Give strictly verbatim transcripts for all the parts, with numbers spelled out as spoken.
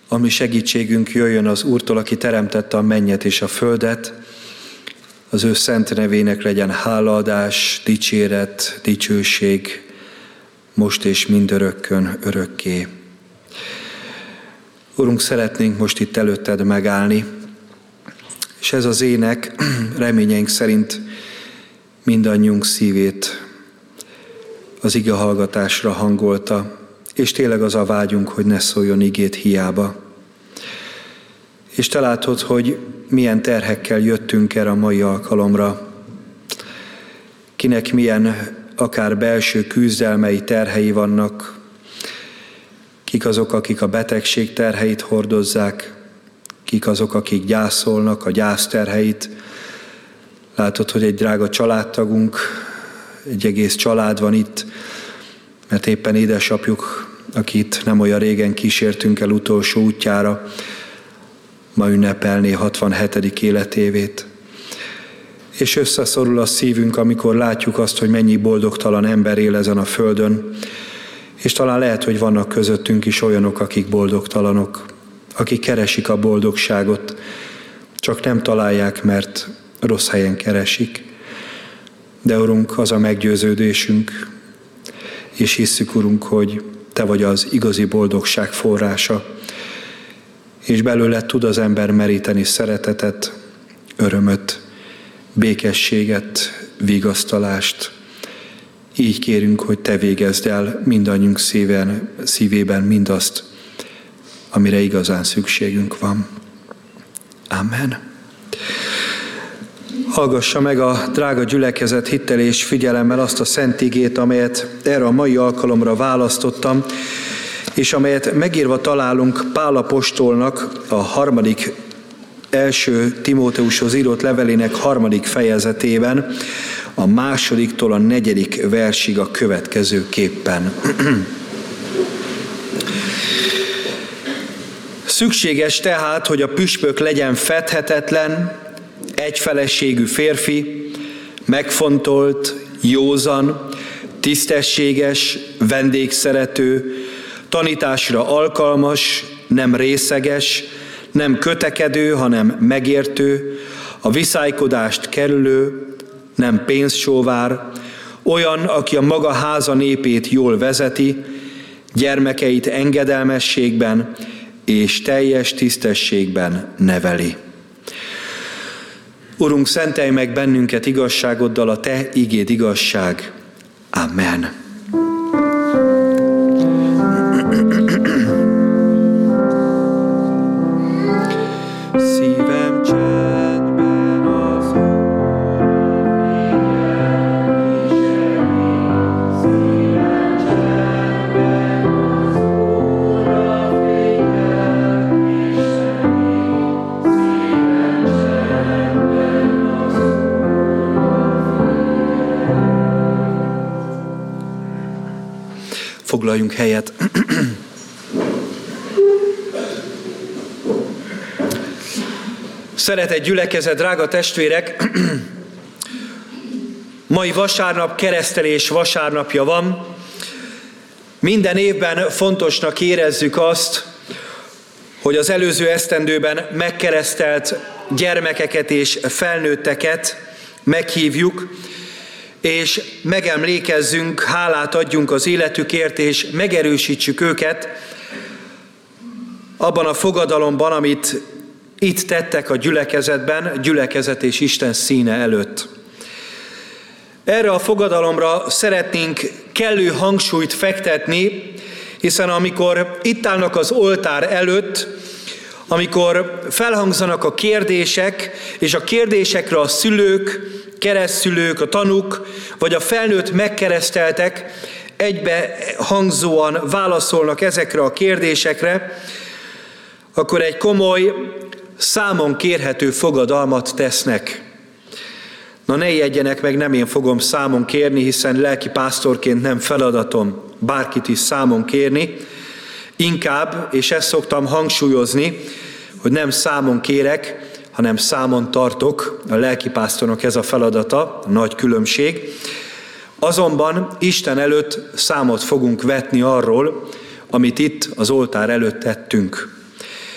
ami segítségünk jöjjön az Úrtól, aki teremtette a mennyet és a földet. Az ő szent nevének legyen hálaadás, dicséret, dicsőség, most és mindörökkön, örökké. Urunk, szeretnénk most itt előtted megállni, és ez az ének reményeink szerint mindannyiunk szívét az ige hallgatásra hangolta, és tényleg az a vágyunk, hogy ne szóljon igét hiába. És te látod, hogy milyen terhekkel jöttünk erre a mai alkalomra, kinek milyen akár belső küzdelmei, terhei vannak, kik azok, akik a betegség terheit hordozzák, kik azok, akik gyászolnak, a gyász terheit. Látod, hogy egy drága családtagunk, egy egész család van itt, mert éppen édesapjuk, akit nem olyan régen kísértünk el utolsó útjára, ma ünnepelné hatvanhetedik életévét. És összeszorul a szívünk, amikor látjuk azt, hogy mennyi boldogtalan ember él ezen a földön, és talán lehet, hogy vannak közöttünk is olyanok, akik boldogtalanok, akik keresik a boldogságot, csak nem találják, mert rossz helyen keresik. De Urunk, az a meggyőződésünk, és hisszük, Urunk, hogy Te vagy az igazi boldogság forrása, és belőle tud az ember meríteni szeretetet, örömöt, békességet, vigasztalást. Így kérünk, hogy Te végezd el mindannyiunk szíven, szívében mindazt, amire igazán szükségünk van. Amen. Hallgassa meg a drága gyülekezet hittel és figyelemmel azt a szent igét, amelyet erre a mai alkalomra választottam, és amelyet megírva találunk Pál apostolnak a harmadik első Timóteushoz írott levelének harmadik fejezetében, a másodiktól a negyedik versig a következőképpen. Szükséges tehát, hogy a püspök legyen fedhetetlen, egyfeleségű férfi, megfontolt, józan, tisztességes, vendégszerető, tanításra alkalmas, nem részeges, nem kötekedő, hanem megértő, a viszálykodást kerülő, nem pénzsóvár, olyan, aki a maga háza népét jól vezeti, gyermekeit engedelmességben és teljes tisztességben neveli. Urunk, szentelj meg bennünket igazságoddal, a Te igéd igazság. Amen. Szívem csendben az foglaljunk helyet. Szeretett gyülekezet, drága testvérek, mai vasárnap keresztelés vasárnapja van. Minden évben fontosnak érezzük azt, hogy az előző esztendőben megkeresztelt gyermekeket és felnőtteket meghívjuk, és megemlékezzünk, hálát adjunk az életükért, és megerősítsük őket abban a fogadalomban, amit itt tettek a gyülekezetben, gyülekezet és Isten színe előtt. Erre a fogadalomra szeretnénk kellő hangsúlyt fektetni, hiszen amikor itt állnak az oltár előtt, amikor felhangzanak a kérdések, és a kérdésekre a szülők, keresztszülők, a tanúk, vagy a felnőtt megkereszteltek egybe hangzóan válaszolnak ezekre a kérdésekre, akkor egy komoly, számon kérhető fogadalmat tesznek. Na ne ijedjenek meg, nem én fogom számon kérni, hiszen lelki pásztorként nem feladatom bárkit is számon kérni. Inkább, és ezt szoktam hangsúlyozni, hogy nem számon kérek, hanem számon tartok. A lelkipásztornak ez a feladata, a nagy különbség. Azonban Isten előtt számot fogunk vetni arról, amit itt az oltár előtt tettünk.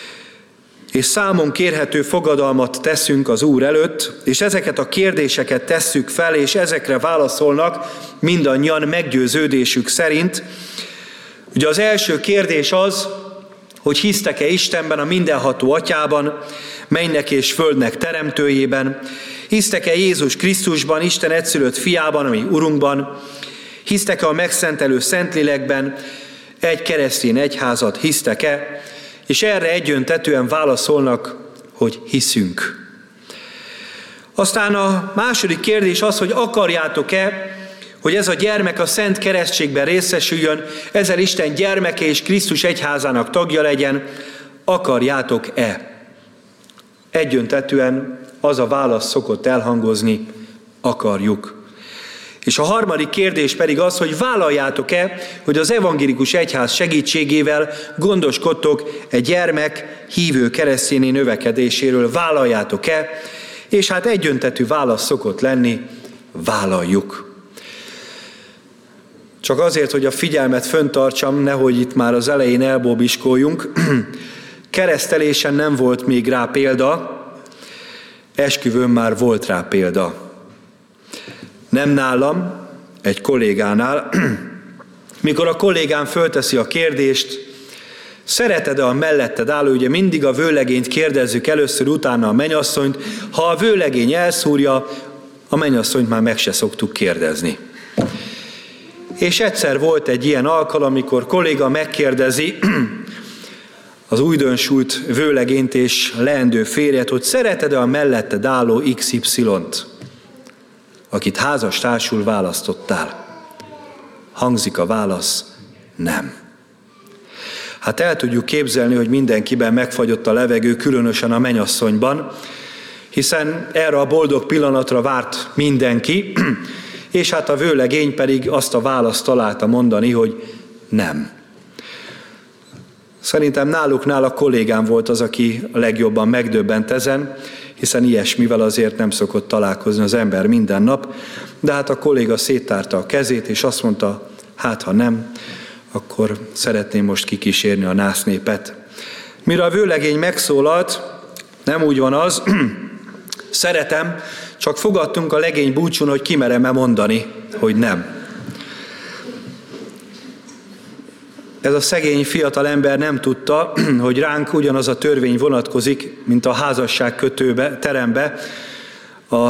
és számon kérhető fogadalmat teszünk az Úr előtt, és ezeket a kérdéseket tesszük fel, és ezekre válaszolnak mindannyian meggyőződésük szerint. Ugye az első kérdés az, hogy hisztek-e Istenben, a mindenható Atyában, mennynek és földnek teremtőjében, hisztek-e Jézus Krisztusban, Isten egyszülött fiában, ami Urunkban, hisztek-e a megszentelő Szentlélekben, egy keresztény egyházat hisztek-e, és erre egyöntetűen válaszolnak, hogy hiszünk. Aztán a második kérdés az, hogy akarjátok-e, hogy ez a gyermek a szent keresztségben részesüljön, ezzel Isten gyermeke és Krisztus egyházának tagja legyen, akarjátok-e? Egyöntetűen az a válasz szokott elhangozni, akarjuk. És a harmadik kérdés pedig az, hogy vállaljátok-e, hogy az evangélikus egyház segítségével gondoskodtok egy gyermek hívő keresztényi növekedéséről, vállaljátok-e? És hát egyöntetű válasz szokott lenni, vállaljuk. Csak azért, hogy a figyelmet föntartsam, nehogy itt már az elején elbóbiskoljunk, keresztelésen nem volt még rá példa, esküvőn már volt rá példa. Nem nálam, egy kollégánál, mikor a kollégám fölteszi a kérdést, szereted-e a melletted álló, ugye mindig a vőlegényt kérdezzük először, utána a mennyasszonyt, ha a vőlegény elszúrja, a mennyasszonyt már meg se szoktuk kérdezni. És egyszer volt egy ilyen alkalom, amikor kolléga megkérdezi az újdonsült vőlegényt és leendő férjet, hogy szereted-e a melletted álló iksz ipszilont, akit házastársul választottál? Hangzik a válasz, nem. Hát el tudjuk képzelni, hogy mindenkiben megfagyott a levegő, különösen a mennyasszonyban, hiszen erre a boldog pillanatra várt mindenki, és hát a vőlegény pedig azt a választ találta mondani, hogy nem. Szerintem náluknál a kollégám volt az, aki a legjobban megdöbbent ezen, hiszen ilyesmivel azért nem szokott találkozni az ember minden nap, de hát a kolléga széttárta a kezét, és azt mondta, hát ha nem, akkor szeretném most kikísérni a násznépet. Mire a vőlegény megszólalt, nem úgy van az, szeretem, csak fogadtunk a legény búcsún, hogy kimerem-e mondani, hogy nem. Ez a szegény fiatal ember nem tudta, hogy ránk ugyanaz a törvény vonatkozik, mint a házasság kötőbe, terembe, a,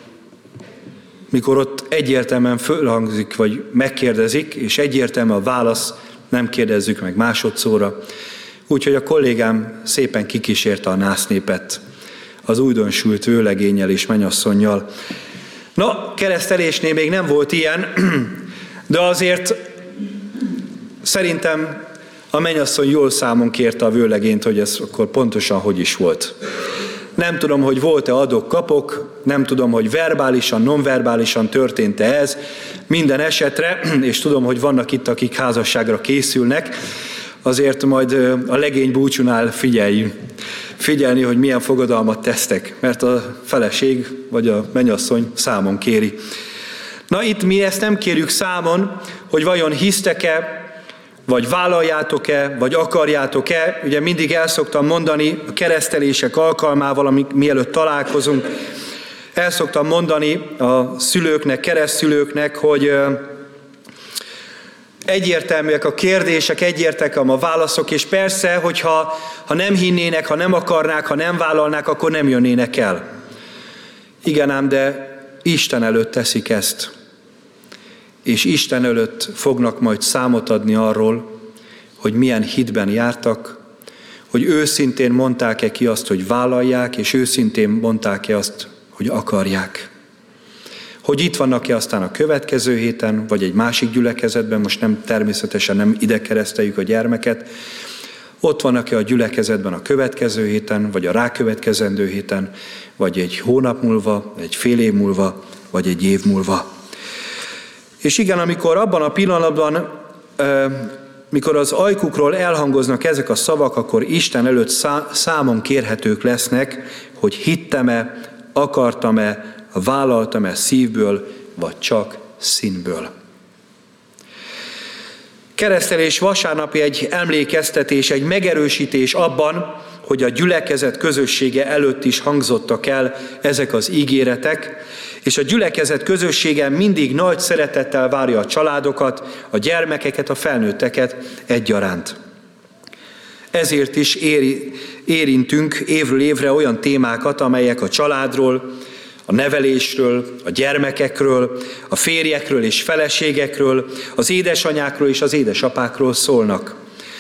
mikor ott egyértelműen fölhangzik, vagy megkérdezik, és egyértelmű a válasz, nem kérdezzük meg másodszorra. Úgyhogy a kollégám szépen kikísérte a násznépet az újdonsült vőlegénnyel és mennyasszonnyal. Na, keresztelésnél még nem volt ilyen, de azért szerintem a mennyasszony jól számon kérte a vőlegényt, hogy ez akkor pontosan hogy is volt. Nem tudom, hogy volt-e adok-kapok, nem tudom, hogy verbálisan, nonverbálisan történt-e ez. Minden esetre, és tudom, hogy vannak itt, akik házasságra készülnek, azért majd a legény búcsúnál figyeljünk. Figyelni, hogy milyen fogadalmat tesztek, mert a feleség vagy a mennyasszony számon kéri. Na itt mi ezt nem kérjük számon, hogy vajon hisztek-e, vagy vállaljátok-e, vagy akarjátok-e. Ugye mindig el szoktam mondani a keresztelések alkalmával, amik mielőtt találkozunk, el szoktam mondani a szülőknek, keresztszülőknek, hogy egyértelműek a kérdések, egyértelműek a válaszok, és persze, hogyha ha nem hinnének, ha nem akarnák, ha nem vállalnák, akkor nem jönnének el. Igen ám, de Isten előtt teszik ezt. És Isten előtt fognak majd számot adni arról, hogy milyen hitben jártak, hogy őszintén mondták-e ki azt, hogy vállalják, és őszintén mondták-e azt, hogy akarják. Hogy itt vannak-e aztán a következő héten, vagy egy másik gyülekezetben, most nem természetesen nem ide kereszteljük a gyermeket, ott vannak-e a gyülekezetben a következő héten, vagy a rákövetkezendő héten, vagy egy hónap múlva, egy fél év múlva, vagy egy év múlva. És igen, amikor abban a pillanatban, mikor az ajkukról elhangoznak ezek a szavak, akkor Isten előtt számon kérhetők lesznek, hogy hittem-e, akartam-e, vállaltam-e szívből, vagy csak színből. Keresztelés vasárnapi egy emlékeztetés, egy megerősítés abban, hogy a gyülekezet közössége előtt is hangzottak el ezek az ígéretek, és a gyülekezet közössége mindig nagy szeretettel várja a családokat, a gyermekeket, a felnőtteket egyaránt. Ezért is éri, érintünk évről évre olyan témákat, amelyek a családról, a nevelésről, a gyermekekről, a férjekről és feleségekről, az édesanyákról és az édesapákról szólnak.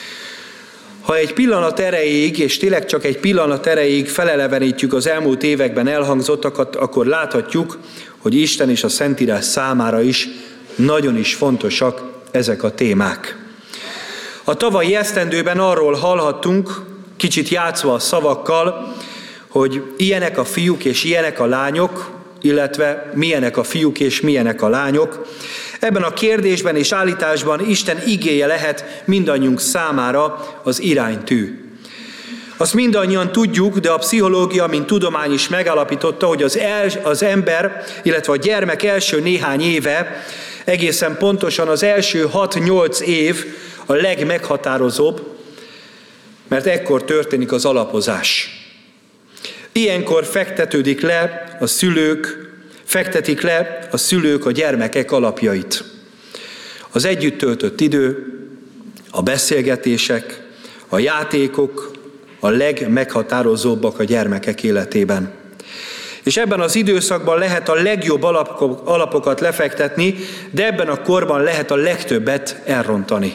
Ha egy pillanat erejéig, és tényleg csak egy pillanat erejéig felelevenítjük az elmúlt években elhangzottakat, akkor láthatjuk, hogy Isten és a Szentírás számára is nagyon is fontosak ezek a témák. A tavalyi esztendőben arról hallhattunk, kicsit játszva a szavakkal, hogy ilyenek a fiúk és ilyenek a lányok, illetve milyenek a fiúk és milyenek a lányok. Ebben a kérdésben és állításban Isten igéje lehet mindannyiunk számára az iránytű. Azt mindannyian tudjuk, de a pszichológia, mint tudomány is megállapította, hogy az, el, az ember, illetve a gyermek első néhány éve, egészen pontosan az első hat-nyolc év a legmeghatározóbb, mert ekkor történik az alapozás. Ilyenkor fektetődik le a szülők, fektetik le a szülők a gyermekek alapjait. Az együtt töltött idő, a beszélgetések, a játékok a legmeghatározóbbak a gyermekek életében. És ebben az időszakban lehet a legjobb alapokat lefektetni, de ebben a korban lehet a legtöbbet elrontani.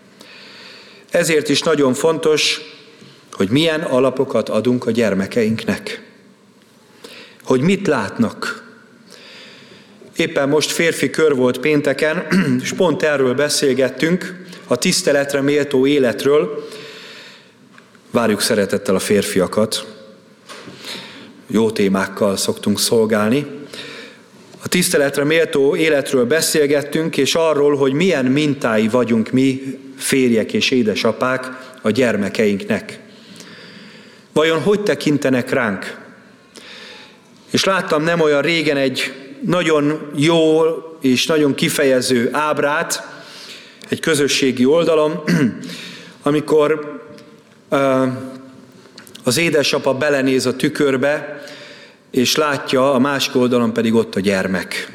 Ezért is nagyon fontos, hogy milyen alapokat adunk a gyermekeinknek. Hogy mit látnak. Éppen most férfi kör volt pénteken, és pont erről beszélgettünk, a tiszteletre méltó életről. Várjuk szeretettel a férfiakat. Jó témákkal szoktunk szolgálni. A tiszteletre méltó életről beszélgettünk, és arról, hogy milyen mintái vagyunk mi, férjek és édesapák a gyermekeinknek. Vajon hogy tekintenek ránk? És láttam nem olyan régen egy nagyon jó és nagyon kifejező ábrát egy közösségi oldalon, amikor uh, az édesapa belenéz a tükörbe, és látja, a másik oldalon pedig ott a gyermek.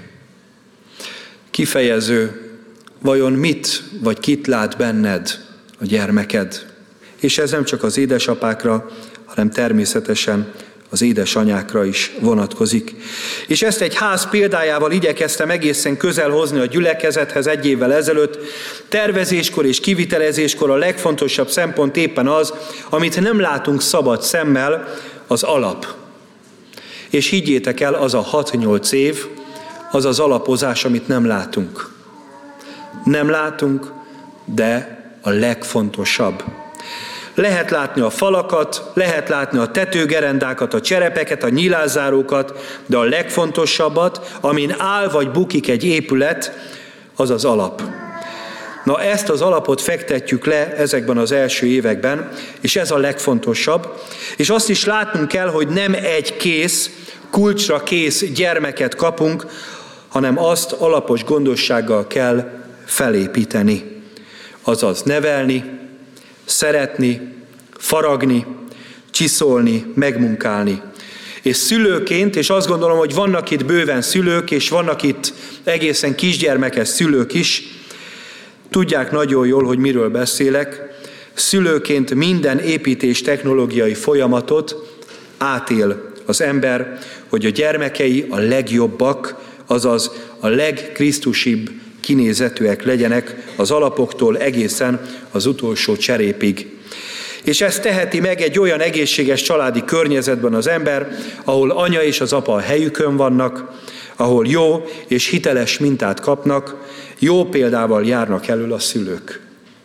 Kifejező, vajon mit vagy kit lát benned a gyermeked? És ez nem csak az édesapákra, hanem természetesen az édesanyákra is vonatkozik. És ezt egy ház példájával igyekeztem egészen közel hozni a gyülekezethez egy évvel ezelőtt. Tervezéskor és kivitelezéskor a legfontosabb szempont éppen az, amit nem látunk szabad szemmel, az alap. És higgyétek el, az a hat-nyolc év, az az alapozás, amit nem látunk. Nem látunk, de a legfontosabb. Lehet látni a falakat, lehet látni a tetőgerendákat, a cserepeket, a nyilázárókat, de a legfontosabbat, amin áll vagy bukik egy épület, az az alap. Na ezt az alapot fektetjük le ezekben az első években, és ez a legfontosabb. És azt is látnunk kell, hogy nem egy kész, kulcsra kész gyermeket kapunk, hanem azt alapos gondossággal kell felépíteni. Azaz nevelni, szeretni, faragni, csiszolni, megmunkálni. És szülőként, és azt gondolom, hogy vannak itt bőven szülők, és vannak itt egészen kisgyermekes szülők is, tudják nagyon jól, hogy miről beszélek. Szülőként minden építés technológiai folyamatot átél az ember, hogy a gyermekei a legjobbak, azaz a legkrisztusibb kinézetűek legyenek az alapoktól egészen az utolsó cserépig. És ezt teheti meg egy olyan egészséges családi környezetben az ember, ahol anya és az apa a helyükön vannak, ahol jó és hiteles mintát kapnak, jó példával járnak elől a szülők.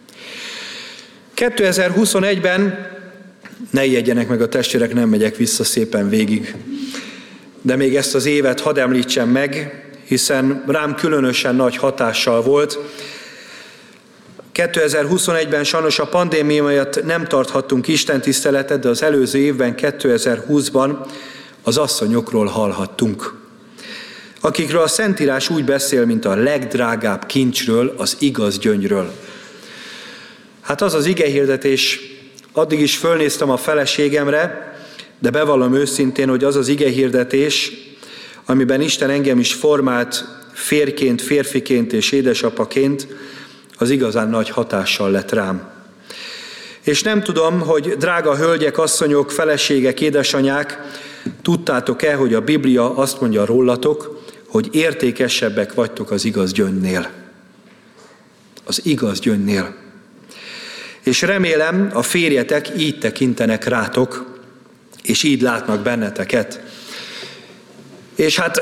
kétezer-huszonegyben, ne ijedjenek meg a testvérek, nem megyek vissza szépen végig, de még ezt az évet hadd említsem meg, hiszen rám különösen nagy hatással volt. kétezer-huszonegyben sajnos a pandémia miatt nem tarthattunk istentiszteletet, de az előző évben, kétezer-húszban az asszonyokról hallhattunk, akikről a Szentírás úgy beszél, mint a legdrágább kincsről, az igaz gyöngyről. Hát az az igehirdetés, addig is fölnéztem a feleségemre, de bevallom őszintén, hogy az az igehirdetés, amiben Isten engem is formált férjként, férfiként és édesapaként, az igazán nagy hatással lett rám. És nem tudom, hogy drága hölgyek, asszonyok, feleségek, édesanyák, tudtátok-e, hogy a Biblia azt mondja rólatok, hogy értékesebbek vagytok az igaz gyöngynél. Az igaz gyöngynél. És remélem, a férjetek így tekintenek rátok, és így látnak benneteket. És hát,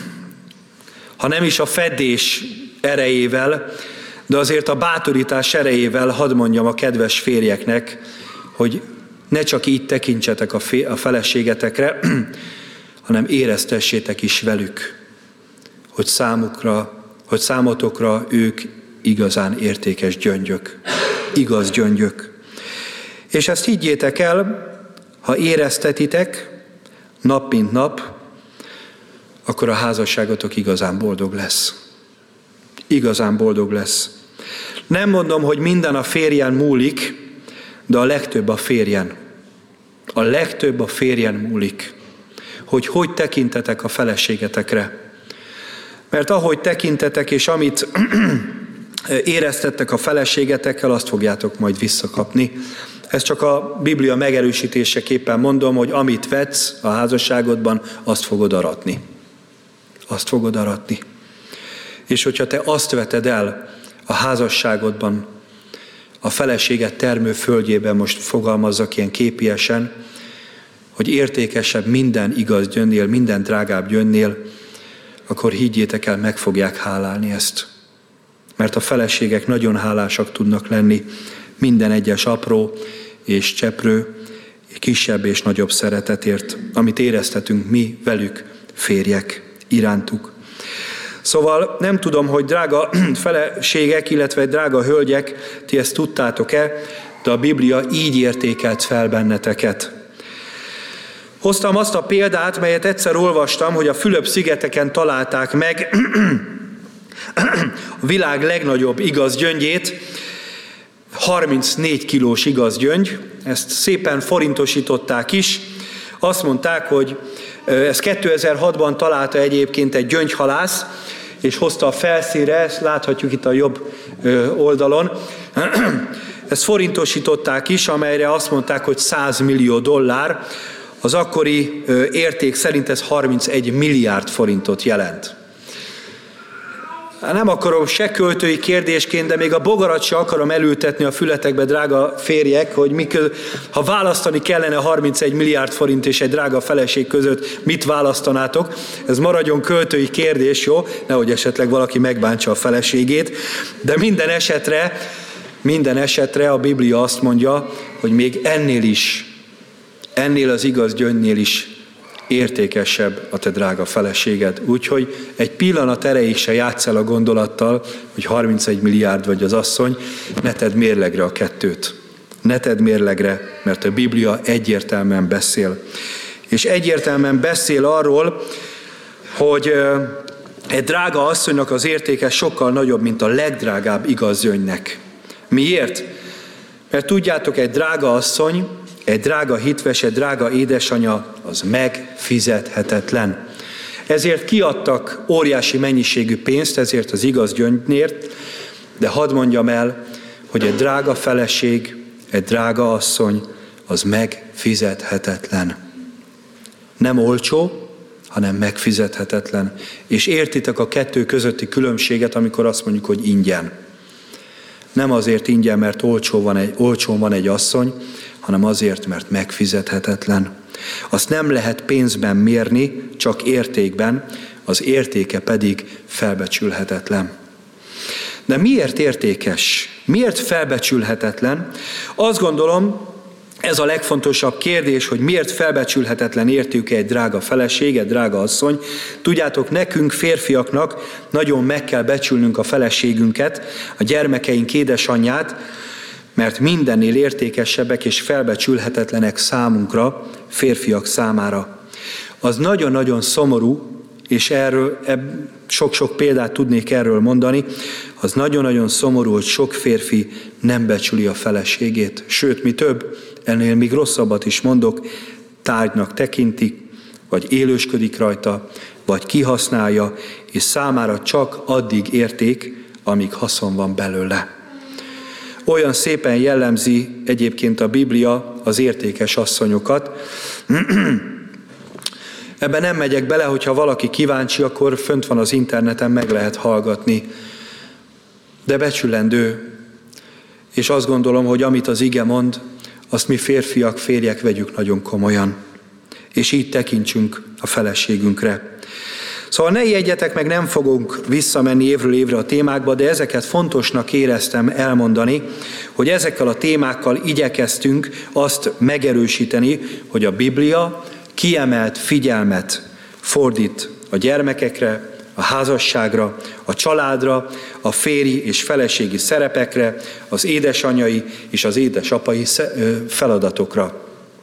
ha nem is a fedés erejével, de azért a bátorítás erejével hadd mondjam a kedves férjeknek, hogy ne csak így tekintsetek a, fé- a feleségetekre, hanem éreztessétek is velük, hogy számukra, hogy számotokra ők igazán értékes gyöngyök, igaz gyöngyök. És ezt higgyétek el, ha éreztetitek nap mint nap, akkor a házasságotok igazán boldog lesz. Igazán boldog lesz. Nem mondom, hogy minden a férjen múlik, de a legtöbb a férjen. A legtöbb a férjen múlik. Hogy hogy tekintetek a feleségetekre. Mert ahogy tekintetek, és amit éreztettek a feleségetekkel, azt fogjátok majd visszakapni. Ezt csak a Biblia megerősítéseképpen mondom, hogy amit vetsz a házasságodban, azt fogod aratni. Azt fogod aratni. És hogyha te azt veted el a házasságodban, a feleséged termőföldjében, most fogalmazzak ilyen képiesen, hogy értékesebb minden igaz gyönnél, minden drágább gyönnél, akkor higgyétek el, meg fogják hálálni ezt. Mert a feleségek nagyon hálásak tudnak lenni minden egyes apró és cseprő, kisebb és nagyobb szeretetért, amit éreztetünk mi velük, férjek, irántuk. Szóval nem tudom, hogy drága feleségek, illetve drága hölgyek, ti ezt tudtátok-e, de a Biblia így értékelt fel benneteket. Hoztam azt a példát, melyet egyszer olvastam, hogy a Fülöp-szigeteken találták meg a világ legnagyobb igaz gyöngyét, harmincnégy kilós igaz gyöngy, ezt szépen forintosították is. Azt mondták, hogy ezt kétezer-hatban találta egyébként egy gyöngyhalász, és hozta a felszínre, ezt láthatjuk itt a jobb oldalon. Ezt forintosították is, amelyre azt mondták, hogy száz millió dollár. Az akkori érték szerint ez harmincegy milliárd forintot jelent. Nem akarom se költői kérdésként, de még a bogarat se akarom elültetni a fületekbe, drága férjek, hogy mikor, ha választani kellene harmincegy milliárd forint és egy drága feleség között, mit választanátok? Ez maradjon költői kérdés, jó? Nehogy esetleg valaki megbántsa a feleségét. De minden esetre, minden esetre a Biblia azt mondja, hogy még ennél is, ennél az igaz gyöngynél is értékesebb a te drága feleséged. Úgyhogy egy pillanat erejéig se játsz el a gondolattal, hogy harmincegy milliárd vagy az asszony, ne tedd mérlegre a kettőt. Ne tedd mérlegre, mert a Biblia egyértelműen beszél. És egyértelműen beszél arról, hogy egy drága asszonynak az értéke sokkal nagyobb, mint a legdrágább igaz gyöngynek. Miért? Mert tudjátok, egy drága asszony, egy drága hitves, egy drága édesanya, az megfizethetetlen. Ezért kiadtak óriási mennyiségű pénzt, ezért az igaz gyöngyért, de hadd mondjam el, hogy egy drága feleség, egy drága asszony, az megfizethetetlen. Nem olcsó, hanem megfizethetetlen. És értitek a kettő közötti különbséget, amikor azt mondjuk, hogy ingyen. Nem azért ingyen, mert olcsó van egy, olcsón van egy asszony, hanem azért, mert megfizethetetlen. Azt nem lehet pénzben mérni, csak értékben, az értéke pedig felbecsülhetetlen. De miért értékes? Miért felbecsülhetetlen? Azt gondolom, ez a legfontosabb kérdés, hogy miért felbecsülhetetlen értéke egy drága feleség, egy drága asszony. Tudjátok, nekünk férfiaknak nagyon meg kell becsülnünk a feleségünket, a gyermekeink édesanyját, mert mindennél értékesebbek és felbecsülhetetlenek számunkra, férfiak számára. Az nagyon-nagyon szomorú, és erről sok-sok példát tudnék erről mondani, az nagyon-nagyon szomorú, hogy sok férfi nem becsüli a feleségét. Sőt, mi több, ennél még rosszabbat is mondok, tárgynak tekintik, vagy élősködik rajta, vagy kihasználja, és számára csak addig érték, amíg haszon van belőle. Olyan szépen jellemzi egyébként a Biblia az értékes asszonyokat. Ebben nem megyek bele, hogyha valaki kíváncsi, akkor fönt van az interneten, meg lehet hallgatni. De becsülendő, és azt gondolom, hogy amit az ige mond, azt mi férfiak, férjek vegyük nagyon komolyan. És így tekintsünk a feleségünkre. Szóval ne ijedjetek meg, nem fogunk visszamenni évről évre a témákba, de ezeket fontosnak éreztem elmondani, hogy ezekkel a témákkal igyekeztünk azt megerősíteni, hogy a Biblia kiemelt figyelmet fordít a gyermekekre, a házasságra, a családra, a férji és feleségi szerepekre, az édesanyai és az édesapai feladatokra.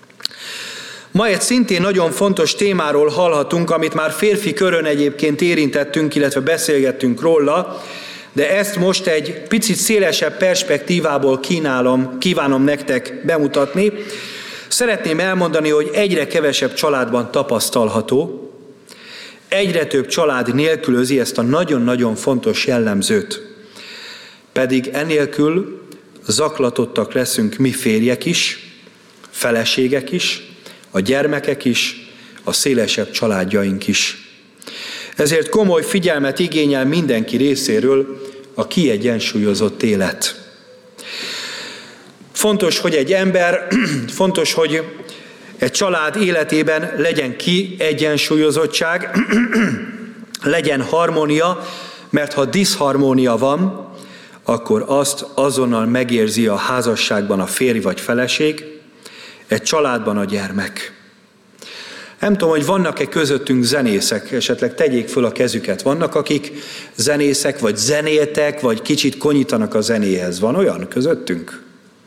Ma egy szintén nagyon fontos témáról hallhatunk, amit már férfi körön egyébként érintettünk, illetve beszélgettünk róla, de ezt most egy picit szélesebb perspektívából kínálom, kívánom nektek bemutatni. Szeretném elmondani, hogy egyre kevesebb családban tapasztalható, egyre több család nélkülözi ezt a nagyon-nagyon fontos jellemzőt. Pedig enélkül zaklatottak leszünk mi férjek is, feleségek is, a gyermekek is, a szélesebb családjaink is. Ezért komoly figyelmet igényel mindenki részéről a kiegyensúlyozott élet. Fontos, hogy egy ember, fontos, hogy egy család életében legyen kiegyensúlyozottság, legyen harmónia, mert ha diszharmónia van, akkor azt azonnal megérzi a házasságban a férj vagy feleség, egy családban a gyermek. Nem tudom, hogy vannak-e közöttünk zenészek, esetleg tegyék föl a kezüket. Vannak, akik zenészek, vagy zenéltek, vagy kicsit konyítanak a zenéhez. Van olyan közöttünk?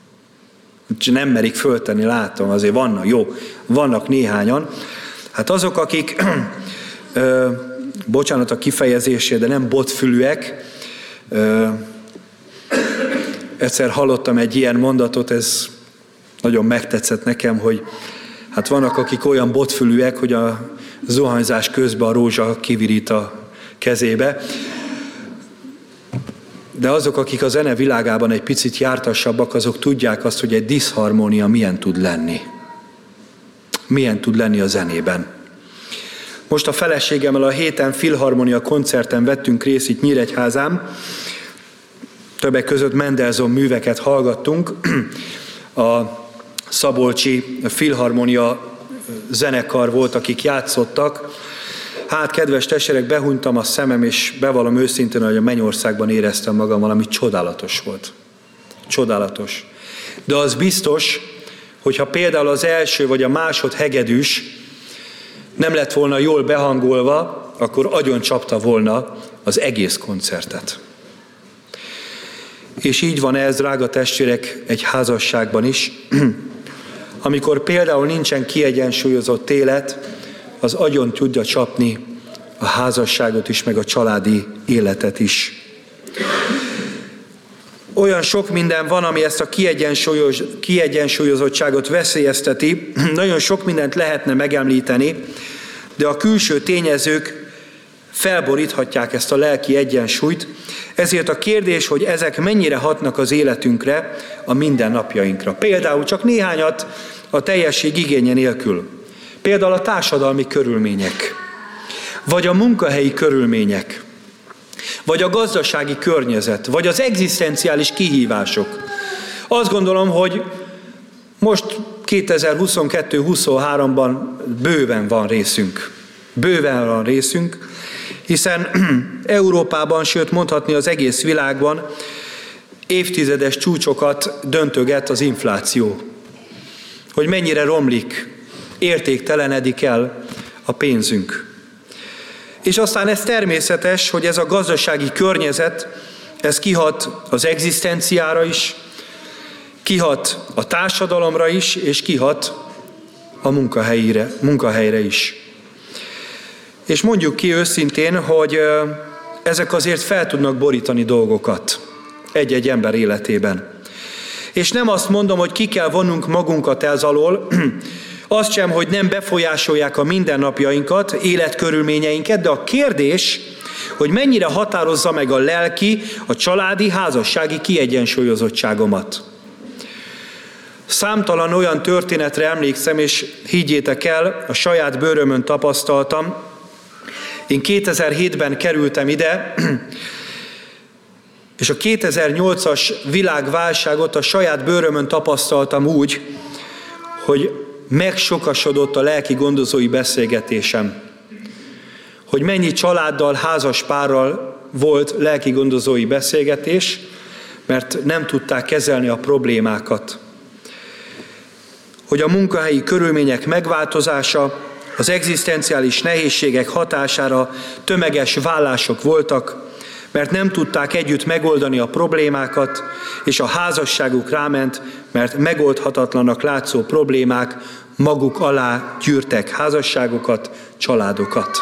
Nem merik föltenni, látom, azért vannak, jó, vannak néhányan. Hát azok, akik, ö, bocsánat a kifejezésért, de nem botfülűek, ö, egyszer hallottam egy ilyen mondatot, ez nagyon megtetszett nekem, hogy hát vannak, akik olyan botfülűek, hogy a zuhanyzás közben a rózsa kivirít a kezébe. De azok, akik a zene világában egy picit jártassabbak, azok tudják azt, hogy egy diszharmónia milyen tud lenni. Milyen tud lenni a zenében. Most a feleségemmel a héten Filharmonia koncerten vettünk részt itt Nyíregyházán. Többek között Mendelssohn műveket hallgattunk. A szabolcsi Filharmonia zenekar volt, akik játszottak. Hát, kedves testvérek, behunytam a szemem, és bevallom őszintén, hogy a mennyországban éreztem magam, valami csodálatos volt. Csodálatos. De az biztos, hogyha például az első vagy a másod hegedűs nem lett volna jól behangolva, akkor agyon csapta volna az egész koncertet. És így van ez, drága testvérek, egy házasságban is. Amikor például nincsen kiegyensúlyozott élet, az agyon tudja csapni a házasságot is, meg a családi életet is. Olyan sok minden van, ami ezt a kiegyensúlyoz, kiegyensúlyozottságot veszélyezteti. Nagyon sok mindent lehetne megemlíteni, de a külső tényezők felboríthatják ezt a lelki egyensúlyt. Ezért a kérdés, hogy ezek mennyire hatnak az életünkre, a mindennapjainkra. Például csak néhányat a teljesség igénye nélkül. Például a társadalmi körülmények, vagy a munkahelyi körülmények, vagy a gazdasági környezet, vagy az egzisztenciális kihívások. Azt gondolom, hogy most kétezer-huszonkettő huszonháromban bőven van részünk. Bőven van részünk, hiszen Európában, sőt mondhatni az egész világban évtizedes csúcsokat döntöget az infláció. Hogy mennyire romlik, értéktelenedik el a pénzünk. És aztán ez természetes, hogy ez a gazdasági környezet, ez kihat az egzisztenciára is, kihat a társadalomra is, és kihat a munkahelyre, munkahelyre is. És mondjuk ki őszintén, hogy ezek azért fel tudnak borítani dolgokat egy-egy ember életében. És nem azt mondom, hogy ki kell vonnunk magunkat ez alól, azt sem, hogy nem befolyásolják a mindennapjainkat, életkörülményeinket, de a kérdés, hogy mennyire határozza meg a lelki, a családi, házassági kiegyensúlyozottságomat. Számtalan olyan történetre emlékszem, és higgyétek el, a saját bőrömön tapasztaltam. Én kétezer-hétben kerültem ide, és a kétezer-nyolcas világválságot a saját bőrömön tapasztaltam úgy, hogy megsokasodott a lelki gondozói beszélgetésem. Hogy mennyi családdal, házas párral volt lelki gondozói beszélgetés, mert nem tudták kezelni a problémákat. Hogy a munkahelyi körülmények megváltozása, az egzisztenciális nehézségek hatására tömeges vállások voltak, mert nem tudták együtt megoldani a problémákat, és a házasságuk ráment, mert megoldhatatlanak látszó problémák maguk alá gyűrtek házasságokat, családokat.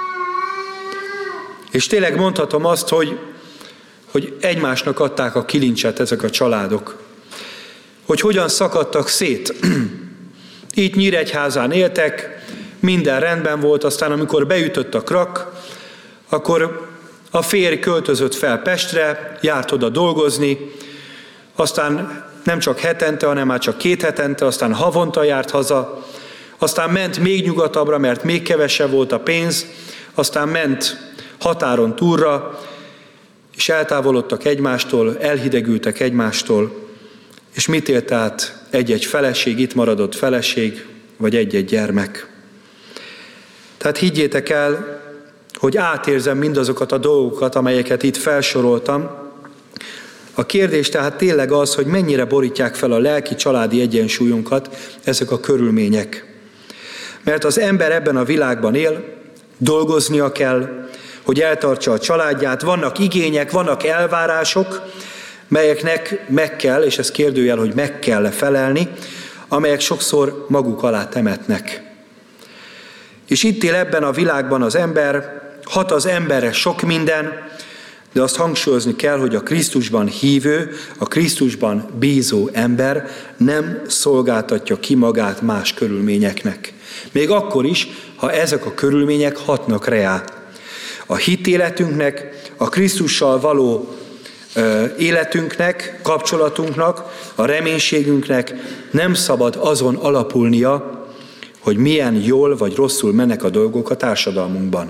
És tényleg mondhatom azt, hogy, hogy egymásnak adták a kilincset ezek a családok. Hogy hogyan szakadtak szét. Itt Nyíregyházán éltek, minden rendben volt, aztán amikor beütött a krak, akkor a férj költözött fel Pestre, járt oda dolgozni, aztán nem csak hetente, hanem már csak két hetente, aztán havonta járt haza, aztán ment még nyugatabbra, mert még kevesebb volt a pénz, aztán ment határon túlra, és eltávolodtak egymástól, elhidegültek egymástól, és mit élt át egy-egy feleség, itt maradott feleség, vagy egy-egy gyermek. Tehát higgyétek el, hogy átérzem mindazokat a dolgokat, amelyeket itt felsoroltam. A kérdés tehát tényleg az, hogy mennyire borítják fel a lelki-családi egyensúlyunkat ezek a körülmények. Mert az ember ebben a világban él, dolgoznia kell, hogy eltartsa a családját, vannak igények, vannak elvárások, melyeknek meg kell, és ez kérdőjel, hogy meg kell felelni, amelyek sokszor maguk alá temetnek. És itt él ebben a világban az ember, hat az emberre sok minden, de azt hangsúlyozni kell, hogy a Krisztusban hívő, a Krisztusban bízó ember nem szolgáltatja ki magát más körülményeknek. Még akkor is, ha ezek a körülmények hatnak rá. A hitéletünknek, a Krisztussal való ö, életünknek, kapcsolatunknak, a reménységünknek nem szabad azon alapulnia, hogy milyen jól vagy rosszul mennek a dolgok a társadalmunkban.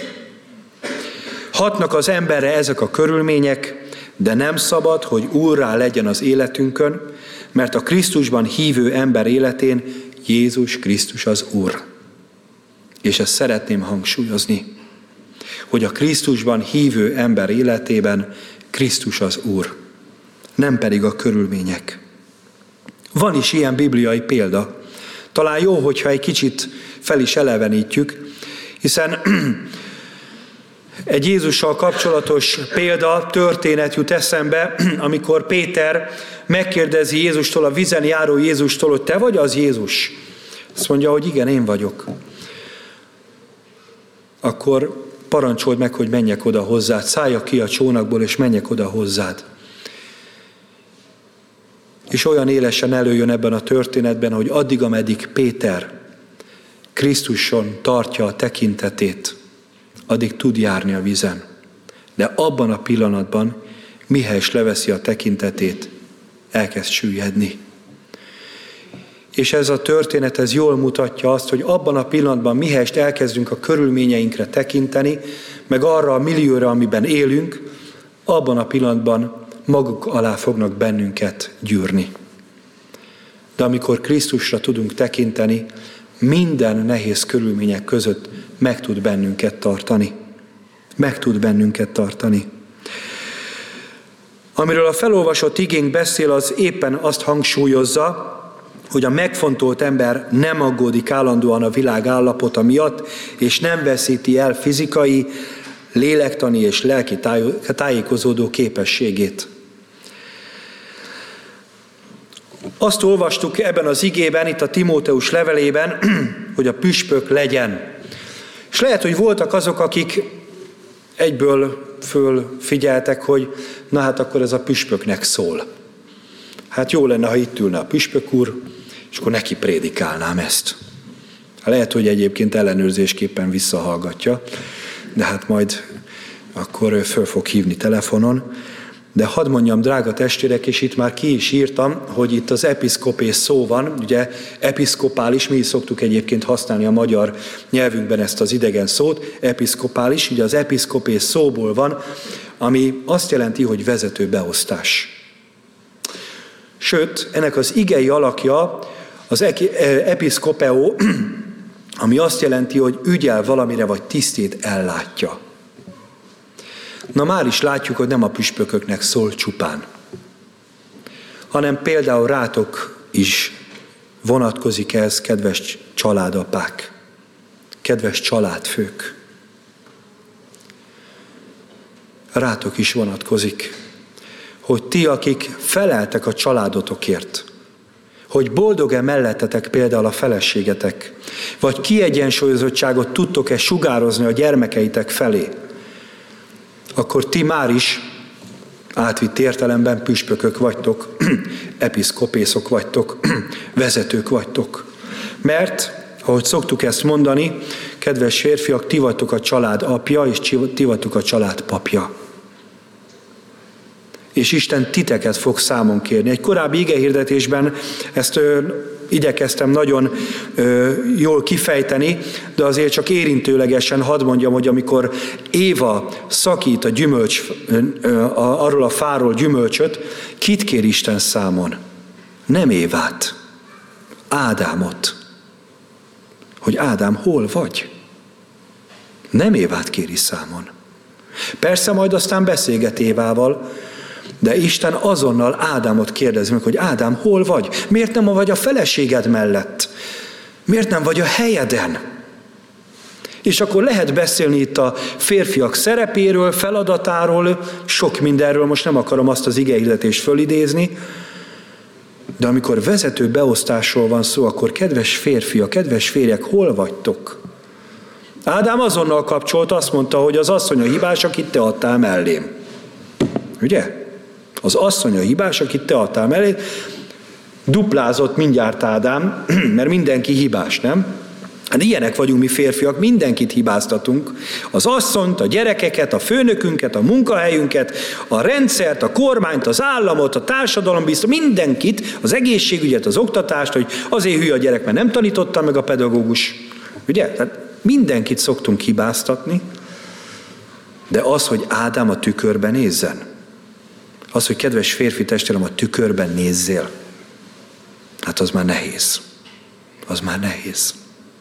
Hatnak az emberre ezek a körülmények, de nem szabad, hogy úrrá legyen az életünkön, mert a Krisztusban hívő ember életén Jézus Krisztus az Úr. És ezt szeretném hangsúlyozni, hogy a Krisztusban hívő ember életében Krisztus az Úr, nem pedig a körülmények. Van is ilyen bibliai példa. Talán jó, hogyha egy kicsit fel is elevenítjük, hiszen egy Jézussal kapcsolatos példa, történet jut eszembe, amikor Péter megkérdezi Jézustól, a vízen járó Jézustól, hogy te vagy az Jézus? Azt mondja, hogy igen, én vagyok. Akkor parancsold meg, hogy menjek oda hozzád, szálljak ki a csónakból, és menjek oda hozzád. És olyan élesen előjön ebben a történetben, hogy addig, ameddig Péter Krisztuson tartja a tekintetét, addig tud járni a vízen. De abban a pillanatban, mihelyes leveszi a tekintetét, elkezd süllyedni. És ez a történet, ez jól mutatja azt, hogy abban a pillanatban, mihelyest elkezdünk a körülményeinkre tekinteni, meg arra a millióra, amiben élünk, abban a pillanatban maguk alá fognak bennünket gyűrni. De amikor Krisztusra tudunk tekinteni, minden nehéz körülmények között meg tud bennünket tartani. Meg tud bennünket tartani. Amiről a felolvasott igénk beszél, az éppen azt hangsúlyozza, hogy a megfontolt ember nem aggódik állandóan a világ állapota miatt, és nem veszíti el fizikai, lélektani és lelki tájékozódó képességét. Azt olvastuk ebben az igében, itt a Timóteus levelében, hogy a püspök legyen. És lehet, hogy voltak azok, akik egyből fölfigyeltek, hogy na hát akkor ez a püspöknek szól. Hát jó lenne, ha itt ülne a püspök úr, és akkor neki prédikálnám ezt. Lehet, hogy egyébként ellenőrzésképpen visszahallgatja, de hát majd akkor föl fog hívni telefonon. De hadd mondjam, drága testvérek, és itt már ki is írtam, hogy itt az episzkopész szó van, ugye episzkopális, mi is szoktuk egyébként használni a magyar nyelvünkben ezt az idegen szót, episzkopális, ugye az episzkopész szóból van, ami azt jelenti, hogy vezető beosztás. Sőt, ennek az igei alakja az episzkopeó, ami azt jelenti, hogy ügyel valamire, vagy tisztét ellátja. Na már is látjuk, hogy nem a püspököknek szól csupán, hanem például rátok is vonatkozik ez, kedves családapák, kedves családfők. Rátok is vonatkozik, hogy ti, akik feleltek a családotokért, hogy boldog-e mellettetek például a feleségetek, vagy kiegyensúlyozottságot tudtok-e sugározni a gyermekeitek felé, akkor ti már is átvitt értelemben püspökök vagytok, episzkopészok vagytok, vezetők vagytok. Mert, ahogy szoktuk ezt mondani, kedves férfiak, ti vagytok a család apja, és ti vagytok a család papja. És Isten titeket fog számon kérni. Egy korábbi igehirdetésben ezt ö, igyekeztem nagyon ö, jól kifejteni, de azért csak érintőlegesen hadd mondjam, hogy amikor Éva szakít a gyümölcs, ö, ö, a, arról a fáról gyümölcsöt, kit kér Isten számon? Nem Évát, Ádámot. Hogy Ádám, hol vagy? Nem Évát kéri számon. Persze majd aztán beszélget Évával, de Isten azonnal Ádámot kérdezi meg, hogy Ádám, hol vagy? Miért nem vagy a feleséged mellett? Miért nem vagy a helyeden? És akkor lehet beszélni itt a férfiak szerepéről, feladatáról, sok mindenről, most nem akarom azt az igehirdetést fölidézni, de amikor vezető beosztásról van szó, akkor kedves férfiak, kedves férjek, hol vagytok? Ádám azonnal kapcsolt, azt mondta, hogy az asszony a hibás, akit te adtál mellém. Ugye? Az asszony a hibás, akit te adtál mellé, duplázott mindjárt Ádám, mert mindenki hibás, nem? Hát ilyenek vagyunk mi férfiak, mindenkit hibáztatunk. Az asszonyt, a gyerekeket, a főnökünket, a munkahelyünket, a rendszert, a kormányt, az államot, a társadalombiztos, mindenkit, az egészségügyet, az oktatást, hogy azért hülye a gyerek, mert nem tanította meg a pedagógus. Ugye? Tehát mindenkit szoktunk hibáztatni, de az, hogy Ádám a tükörben nézzen, az, hogy kedves férfi testvérem, a tükörben nézzél, hát az már nehéz. Az már nehéz.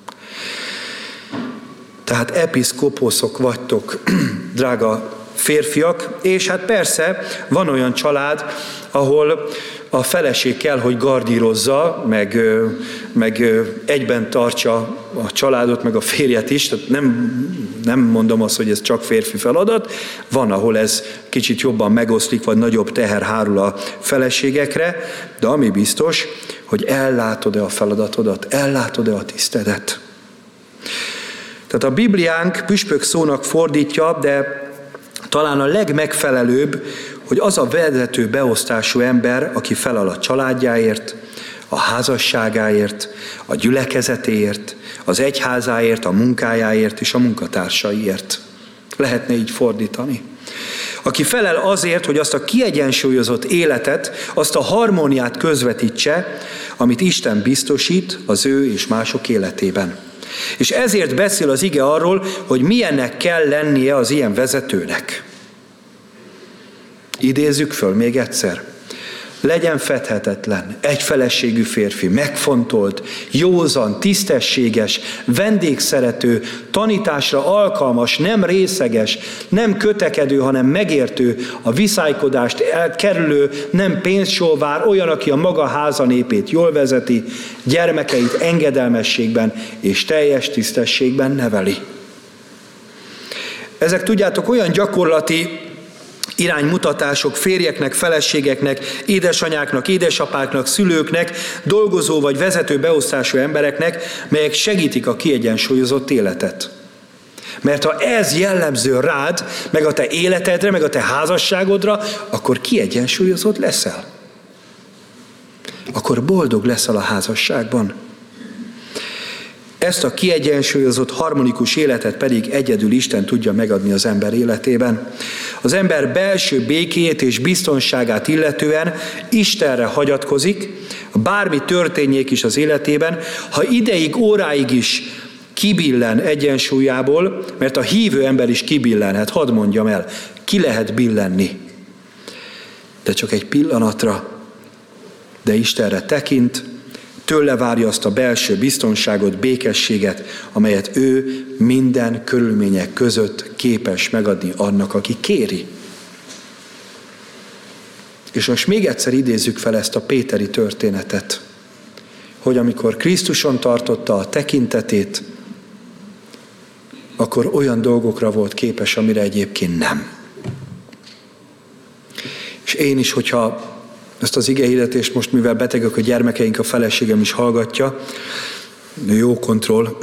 Tehát episzkopószok vagytok, drága férfiak, és hát persze van olyan család, ahol a feleség kell, hogy gardírozza, meg, meg egyben tartsa a családot, meg a férjet is, tehát nem, nem mondom azt, hogy ez csak férfi feladat, van, ahol ez kicsit jobban megoszlik, vagy nagyobb teher hárul a feleségekre, de ami biztos, hogy ellátod-e a feladatodat, ellátod-e a tisztedet. Tehát a Bibliánk püspök szónak fordítja, de talán a legmegfelelőbb, hogy az a vezető beosztású ember, aki felel a családjáért, a házasságáért, a gyülekezetéért, az egyházáért, a munkájáért és a munkatársaiért. Lehetne így fordítani. Aki felel azért, hogy azt a kiegyensúlyozott életet, azt a harmóniát közvetítse, amit Isten biztosít az ő és mások életében. És ezért beszél az ige arról, hogy milyennek kell lennie az ilyen vezetőnek. Idézzük föl még egyszer. Legyen fedhetetlen, egyfeleségű férfi, megfontolt, józan, tisztességes, vendégszerető, tanításra alkalmas, nem részeges, nem kötekedő, hanem megértő, a viszálykodást elkerülő, nem pénzsóvár, olyan, aki a maga háza népét jól vezeti, gyermekeit engedelmességben és teljes tisztességben neveli. Ezek, tudjátok, olyan gyakorlati iránymutatások férjeknek, feleségeknek, édesanyáknak, édesapáknak, szülőknek, dolgozó vagy vezető beosztású embereknek, melyek segítik a kiegyensúlyozott életet. Mert ha ez jellemző rád, meg a te életedre, meg a te házasságodra, akkor kiegyensúlyozott leszel. Akkor boldog leszel a házasságban. Ezt a kiegyensúlyozott, harmonikus életet pedig egyedül Isten tudja megadni az ember életében. Az ember belső békéjét és biztonságát illetően Istenre hagyatkozik, bármi történjék is az életében, ha ideig, óráig is kibillen egyensúlyából, mert a hívő ember is kibillenhet, hadd mondjam el, ki lehet billenni. De csak egy pillanatra, de Istenre tekint, tőle várja azt a belső biztonságot, békességet, amelyet ő minden körülmények között képes megadni annak, aki kéri. És most még egyszer idézzük fel ezt a péteri történetet, hogy amikor Krisztuson tartotta a tekintetét, akkor olyan dolgokra volt képes, amire egyébként nem. És én is, hogyha ezt az igehirdetést most, mivel betegek a gyermekeink, a feleségem is hallgatja, jó kontroll,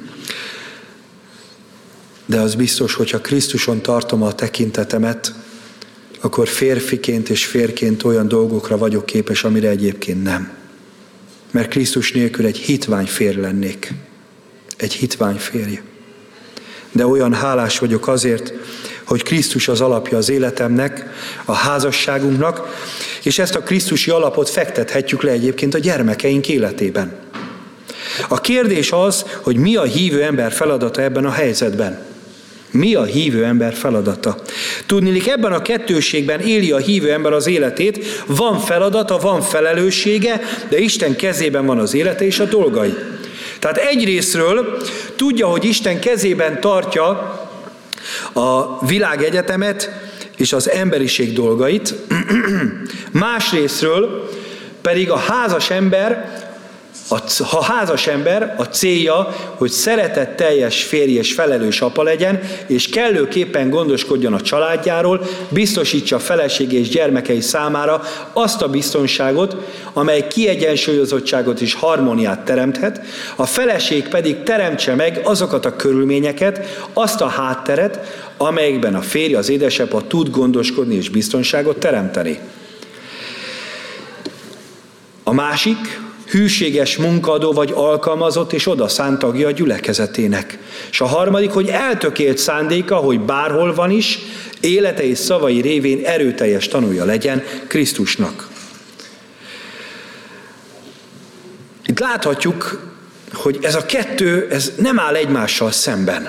de az biztos, hogyha Krisztuson tartom a tekintetemet, akkor férfiként és férként olyan dolgokra vagyok képes, amire egyébként nem. Mert Krisztus nélkül egy hitvány férj lennék. Egy hitvány férj. De olyan hálás vagyok azért, hogy Krisztus az alapja az életemnek, a házasságunknak, és ezt a krisztusi alapot fektethetjük le egyébként a gyermekeink életében. A kérdés az, hogy mi a hívő ember feladata ebben a helyzetben. Mi a hívő ember feladata? Tudniillik, ebben a kettősségben éli a hívő ember az életét, van feladata, van felelőssége, de Isten kezében van az élete és a dolgai. Tehát egyrészről tudja, hogy Isten kezében tartja a világegyetemet és az emberiség dolgait, másrészről pedig a házas ember, a, ha házas ember, a célja, hogy szeretetteljes férj és felelős apa legyen, és kellőképpen gondoskodjon a családjáról, biztosítsa a feleség és gyermekei számára azt a biztonságot, amely kiegyensúlyozottságot és harmóniát teremthet, a feleség pedig teremtse meg azokat a körülményeket, azt a hátteret, amelyekben a férj, az édesapa tud gondoskodni és biztonságot teremteni. A másik, hűséges munkaadó vagy alkalmazott és odaszánt tagja a gyülekezetének. És a harmadik, hogy eltökélt szándéka, hogy bárhol van is, élete és szavai révén erőteljes tanúja legyen Krisztusnak. Itt láthatjuk, hogy ez a kettő, ez nem áll egymással szemben,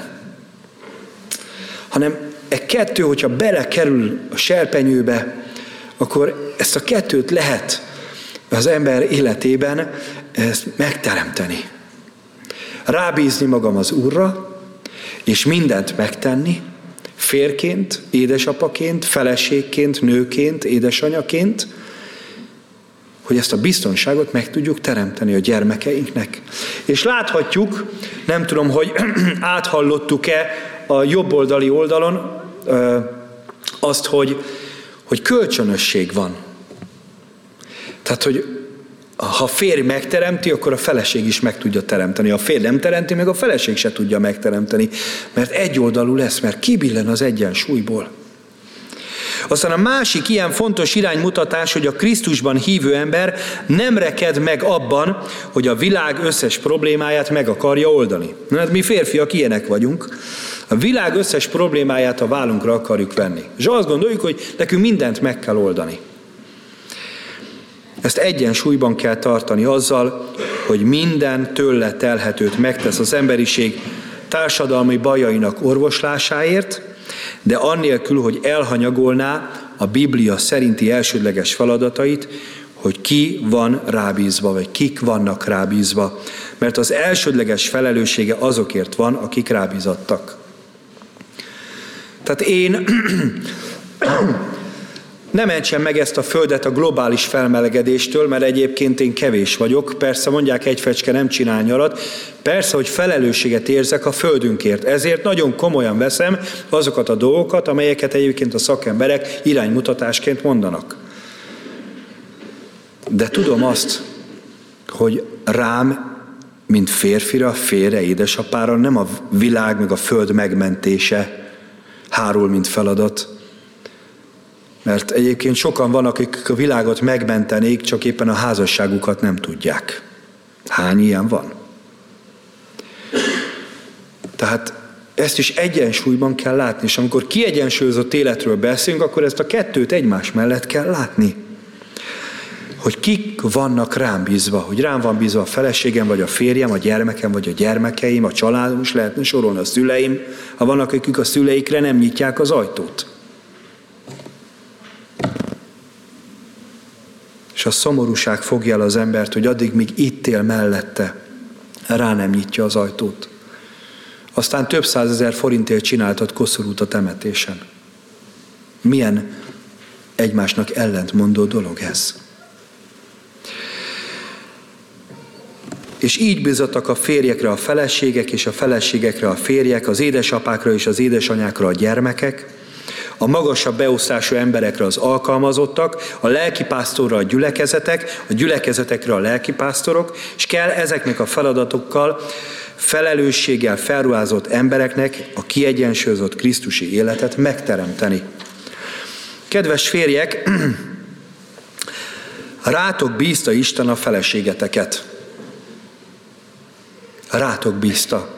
hanem e kettő, hogyha belekerül a serpenyőbe, akkor ezt a kettőt lehet az ember életében ezt megteremteni. Rábízni magam az Úrra, és mindent megtenni, férként, édesapaként, feleségként, nőként, édesanyaként, hogy ezt a biztonságot meg tudjuk teremteni a gyermekeinknek. És láthatjuk, nem tudom, hogy áthallottuk-e a jobboldali oldalon azt, hogy, hogy kölcsönösség van. Tehát, hogy ha a férj megteremti, akkor a feleség is meg tudja teremteni. Ha a férj nem teremti, meg a feleség se tudja megteremteni. Mert egyoldalú lesz, mert kibillen az egyensúlyból. Aztán a másik ilyen fontos iránymutatás, hogy a Krisztusban hívő ember nem reked meg abban, hogy a világ összes problémáját meg akarja oldani. Na, hát mi férfiak ilyenek vagyunk. A világ összes problémáját a vállunkra akarjuk venni. És azt gondoljuk, hogy nekünk mindent meg kell oldani. Ezt egyensúlyban kell tartani azzal, hogy minden tőle telhetőt megtesz az emberiség társadalmi bajainak orvoslásáért, de annélkül, hogy elhanyagolná a Biblia szerinti elsődleges feladatait, hogy ki van rábízva, vagy kik vannak rábízva, mert az elsődleges felelőssége azokért van, akik rábízattak. Tehát én ne mentsem meg ezt a földet a globális felmelegedéstől, mert egyébként én kevés vagyok. Persze mondják, egy fecske nem csinál nyarat. Persze, hogy felelősséget érzek a földünkért. Ezért nagyon komolyan veszem azokat a dolgokat, amelyeket egyébként a szakemberek iránymutatásként mondanak. De tudom azt, hogy rám mint férfira, férre, édesapára nem a világ meg a föld megmentése hárul, mint feladat. Mert egyébként sokan vannak, akik a világot megmentenék, csak éppen a házasságukat nem tudják. Hány ilyen van? Tehát ezt is egyensúlyban kell látni, és amikor kiegyensúlyozott életről beszélünk, akkor ezt a kettőt egymás mellett kell látni. Hogy kik vannak rám bízva, hogy rám van bízva a feleségem, vagy a férjem, a gyermekem, vagy a gyermekeim, a családom, és lehetne sorolni a szüleim, ha vannak, akik a szüleikre nem nyitják az ajtót. És a szomorúság fogja el az embert, hogy addig, míg itt él mellette, rá nem nyitja az ajtót. Aztán több százezer forintért csináltat koszorút a temetésen. Milyen egymásnak ellentmondó dolog ez? És így bízottak a férjekre a feleségek, és a feleségekre a férjek, az édesapákra és az édesanyákra a gyermekek, a magasabb beosztású emberekre az alkalmazottak, a lelkipásztorra a gyülekezetek, a gyülekezetekre a lelkipásztorok, és kell ezeknek a feladatokkal, felelősséggel felruházott embereknek a kiegyensúlyozott krisztusi életet megteremteni. Kedves férjek, rátok bízta Isten a feleségeteket. Rátok bízta.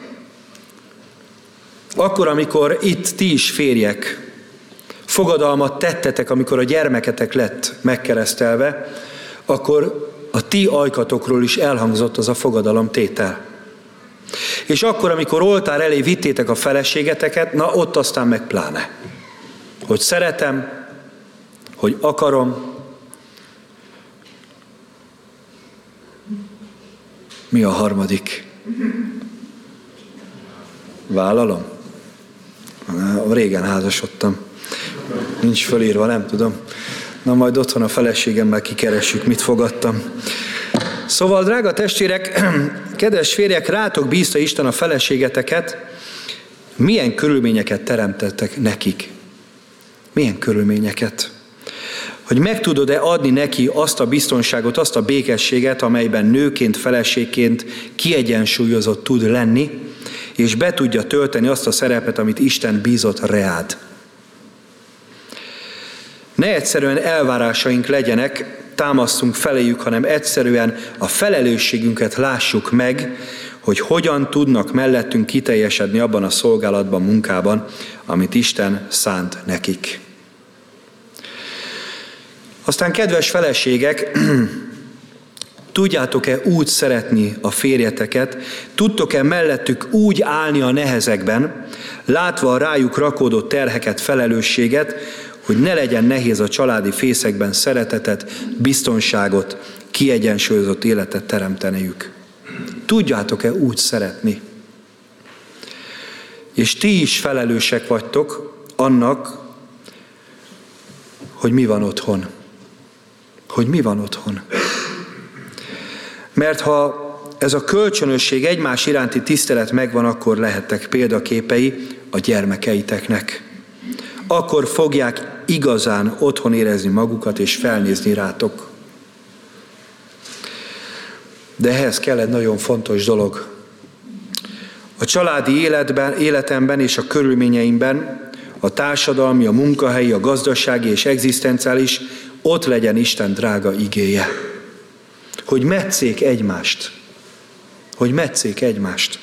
Akkor, amikor itt ti is férjek, fogadalmat tettetek, amikor a gyermeketek lett megkeresztelve, akkor a ti ajkatokról is elhangzott az a fogadalomtétel. És akkor, amikor oltár elé vittétek a feleségeteket, na ott aztán meg pláne. Hogy szeretem, hogy akarom. Mi a harmadik? Vállalom? Régen házasodtam. Nincs fölírva, nem tudom. Na majd otthon a feleségemmel kikeressük, mit fogadtam. Szóval, drága testvérek, kedves férjek, rátok bízta Isten a feleségeteket, milyen körülményeket teremtettek nekik? Milyen körülményeket? Hogy meg tudod-e adni neki azt a biztonságot, azt a békességet, amelyben nőként, feleségként kiegyensúlyozott tud lenni, és be tudja tölteni azt a szerepet, amit Isten bízott reád. Ne egyszerűen elvárásaink legyenek, támasztunk feléjük, hanem egyszerűen a felelősségünket lássuk meg, hogy hogyan tudnak mellettünk kiteljesedni abban a szolgálatban, munkában, amit Isten szánt nekik. Aztán, kedves feleségek, tudjátok-e úgy szeretni a férjeteket, tudtok-e mellettük úgy állni a nehezekben, látva a rájuk rakódott terheket, felelősséget, hogy ne legyen nehéz a családi fészekben szeretetet, biztonságot, kiegyensúlyozott életet teremteniük. Tudjátok-e úgy szeretni? És ti is felelősek vagytok annak, hogy mi van otthon. Hogy mi van otthon. Mert ha ez a kölcsönösség, egymás iránti tisztelet megvan, akkor lehettek példaképei a gyermekeiteknek. Akkor fogják igazán otthon érezni magukat és felnézni rátok. De ehhez kell egy nagyon fontos dolog. A családi életben, életemben és a körülményeimben, a társadalmi, a munkahelyi, a gazdasági és egzisztenciális, ott legyen Isten drága igéje. Hogy metszék egymást. Hogy metszék egymást.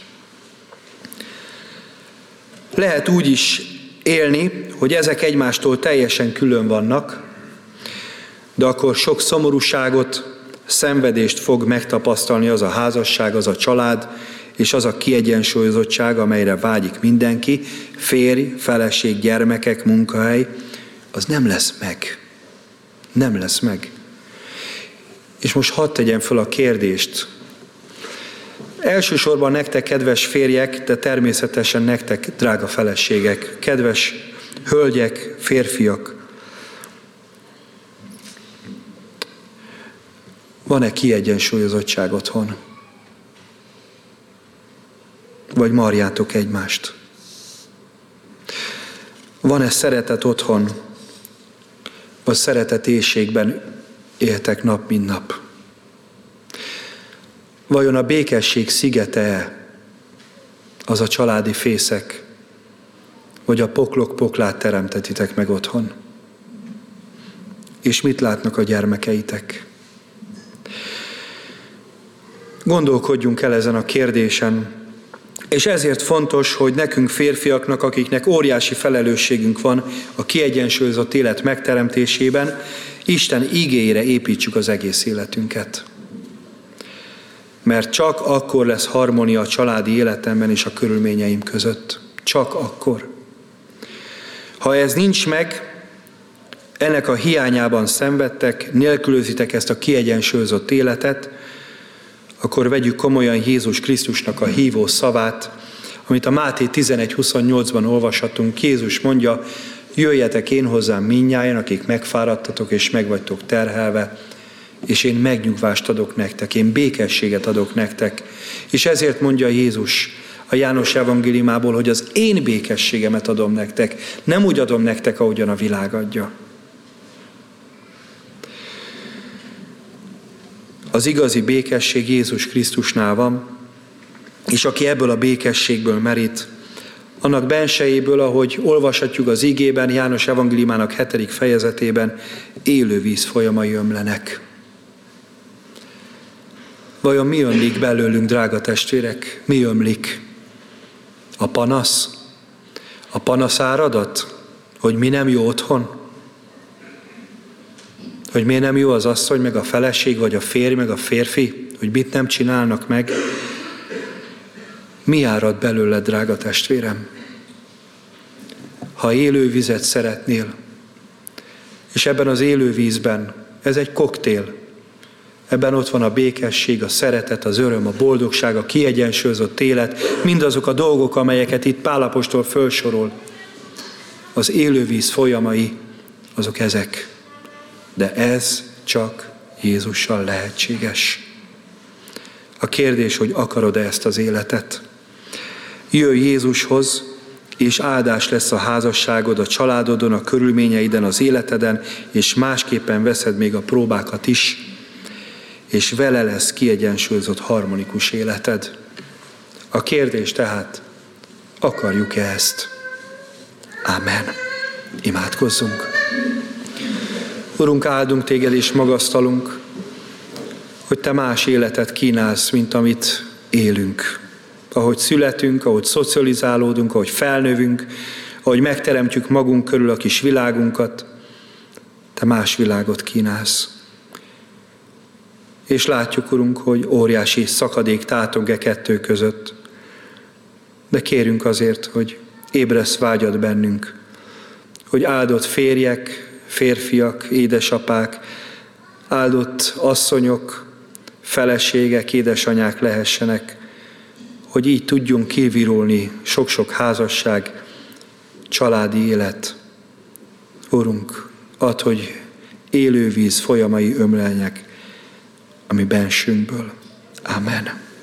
Lehet úgy is élni, hogy ezek egymástól teljesen külön vannak, de akkor sok szomorúságot, szenvedést fog megtapasztalni az a házasság, az a család, és az a kiegyensúlyozottság, amelyre vágyik mindenki, férj, feleség, gyermekek, munkahely, az nem lesz meg. Nem lesz meg. És most hadd tegyem föl a kérdést. Elsősorban nektek, kedves férjek, de természetesen nektek, drága feleségek, kedves hölgyek, férfiak. Van-e kiegyensúlyozottság otthon? Vagy marjátok egymást? Van-e szeretet otthon? Vagy szeretet éhségben éltek nap, mint nap? Vajon a békesség szigete az a családi fészek, vagy a poklok poklát teremtetitek meg otthon? És mit látnak a gyermekeitek? Gondolkodjunk el ezen a kérdésen, és ezért fontos, hogy nekünk férfiaknak, akiknek óriási felelősségünk van a kiegyensúlyozott élet megteremtésében, Isten igéjére építsük az egész életünket. Mert csak akkor lesz harmónia a családi életemben és a körülményeim között. Csak akkor. Ha ez nincs meg, ennek a hiányában szenvedtek, nélkülözitek ezt a kiegyensúlyozott életet, akkor vegyük komolyan Jézus Krisztusnak a hívó szavát, amit a Máté tizenegy huszonnyolcban olvashatunk. Jézus mondja, jöjjetek én hozzám mindnyájan, akik megfáradtatok és meg vagytok terhelve, és én megnyugvást adok nektek, én békességet adok nektek. És ezért mondja Jézus a János evangéliumából, hogy az én békességemet adom nektek, nem úgy adom nektek, ahogyan a világ adja. Az igazi békesség Jézus Krisztusnál van, és aki ebből a békességből merít, annak bensejéből, ahogy olvashatjuk az igében, János evangéliumának hetedik fejezetében, élő víz folyamai ömlenek. Vajon mi ömlik belőlünk, drága testvérek? Mi ömlik? A panasz? A panaszáradat? Hogy mi nem jó otthon? Hogy miért nem jó az asszony, meg a feleség, vagy a férj, meg a férfi? Hogy mit nem csinálnak meg? Mi árad belőled, drága testvérem? Ha élő vizet szeretnél, és ebben az élő vízben, ez egy koktél, ebben ott van a békesség, a szeretet, az öröm, a boldogság, a kiegyensúlyozott élet, mindazok a dolgok, amelyeket itt Pál apostol felsorol. Az élővíz folyamai, azok ezek. De ez csak Jézussal lehetséges. A kérdés, hogy akarod-e ezt az életet? Jöjj Jézushoz, és áldás lesz a házasságod, a családodon, a körülményeiden, az életeden, és másképpen veszed még a próbákat is, és vele lesz kiegyensúlyozott harmonikus életed. A kérdés tehát, akarjuk-e ezt? Ámen. Imádkozzunk. Urunk, áldunk téged és magasztalunk, hogy te más életet kínálsz, mint amit élünk. Ahogy születünk, ahogy szocializálódunk, ahogy felnövünk, ahogy megteremtjük magunk körül a kis világunkat, te más világot kínálsz. És látjuk, Urunk, hogy óriási szakadék tátong e kettő között. De kérünk azért, hogy ébresz vágyad bennünk, hogy áldott férjek, férfiak, édesapák, áldott asszonyok, feleségek, édesanyák lehessenek, hogy így tudjunk kivirulni sok-sok házasság, családi élet. Urunk, add, hogy élő víz folyamai ömleljenek a mi bensünkből. Amen.